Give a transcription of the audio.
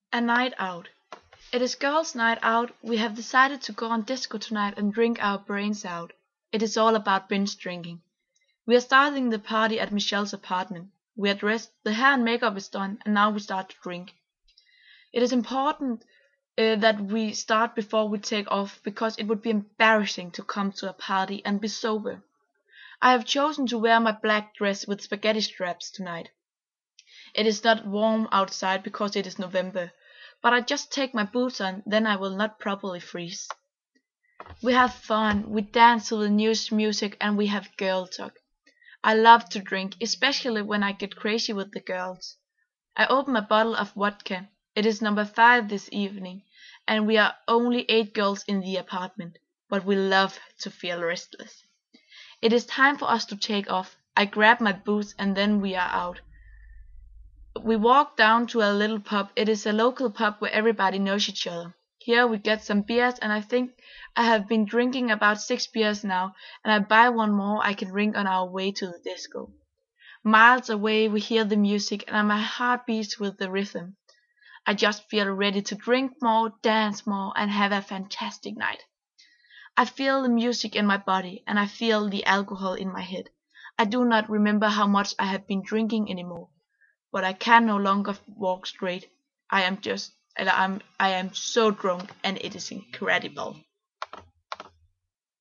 A night out. It is girls' night out. We have decided to go on disco tonight and drink our brains out. It is all about binge drinking. We are starting the party at Michelle's apartment. We are dressed, the hair and makeup is done, and now we start to drink. It is important that we start before we take off because it would be embarrassing to come to a party and be sober. I have chosen to wear my black dress with spaghetti straps tonight. It is not warm outside because it is November, but I just take my boots on, then I will not properly freeze. We have fun, we dance to the newest music, and we have girl talk. I love to drink, especially when I get crazy with the girls. I open a bottle of vodka. It is number 5 this evening, and we are only 8 girls in the apartment, but we love to feel restless. It is time for us to take off. I grab my boots and then we are out. We walk down to a little pub. It is a local pub where everybody knows each other. Here we get some beers, and I think I have been drinking about 6 beers now, and I buy one more I can drink on our way to the disco. Miles away we hear the music, and my heart beats with the rhythm. I just feel ready to drink more, dance more, and have a fantastic night. I feel the music in my body, and I feel the alcohol in my head. I do not remember how much I have been drinking anymore, but I can no longer walk straight. I am so drunk, and it is incredible.